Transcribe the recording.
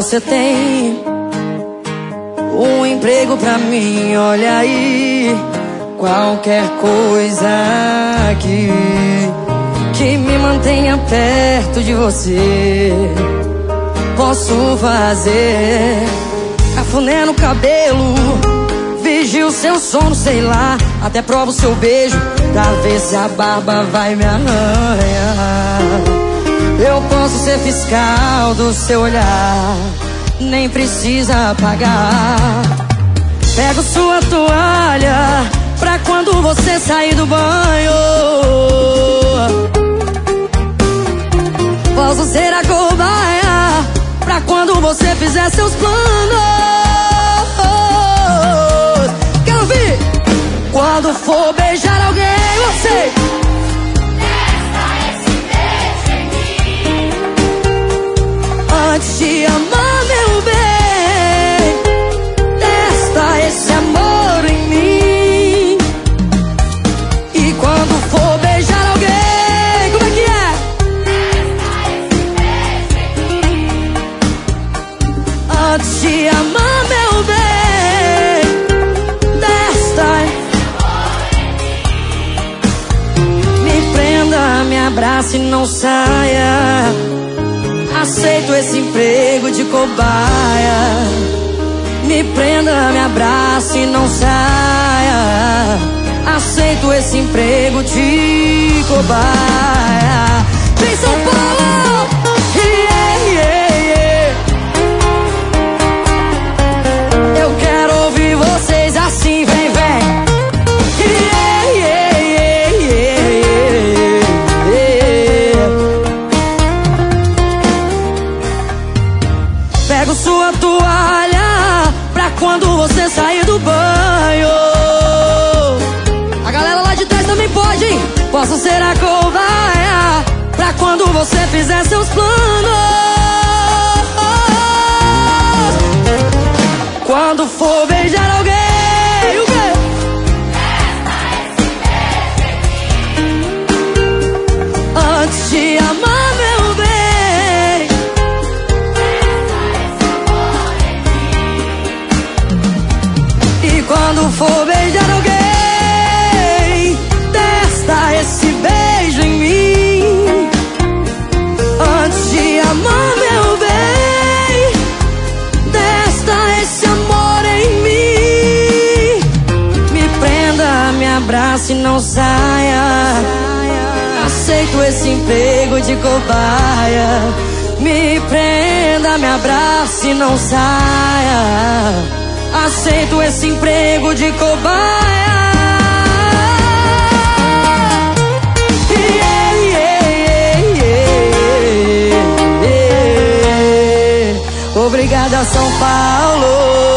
você tem um emprego pra mim, olha aí. Qualquer coisa que me mantenha perto de você, posso fazer. Cafuné no cabelo, vigio seu sono, sei lá. Até provo seu beijo pra ver se a barba vai me arranhar. Eu posso ser fiscal do seu olhar, nem precisa pagar. Pego sua toalha pra quando você sair do banho. Posso ser a cobaia pra quando você fizer seus planos. Quero ouvir! Quando for beijar alguém, você antes de amar, meu bem, testa esse amor em mim. E quando for beijar alguém, como é que é? Antes de amar, meu bem, testa me prenda, me abrace e não saia. Aceito esse emprego de cobaia. Me prenda, me abrace e não saia. Aceito esse emprego de cobaia. Vem São Paulo! Yeah, yeah, yeah. Eu quero ouvir vocês assim, vem, vem. Yeah, yeah, yeah, yeah, yeah. Pego sua toalha pra quando você sair do banho. A galera lá de trás também pode, hein? Posso ser a cobaia pra quando você fizer seus planos. Quando for beijar alguém, o quê? Antes de amar, meu bem, e quando for beijar alguém, testa esse beijo em mim. Antes de amar, meu bem, testa esse amor em mim. Me prenda, me abrace e não saia. Aceito esse emprego de cobaia. Me prenda, me abrace e não saia. Aceito esse emprego de cobaia. Yeah, yeah, yeah, yeah, yeah. Obrigada, São Paulo.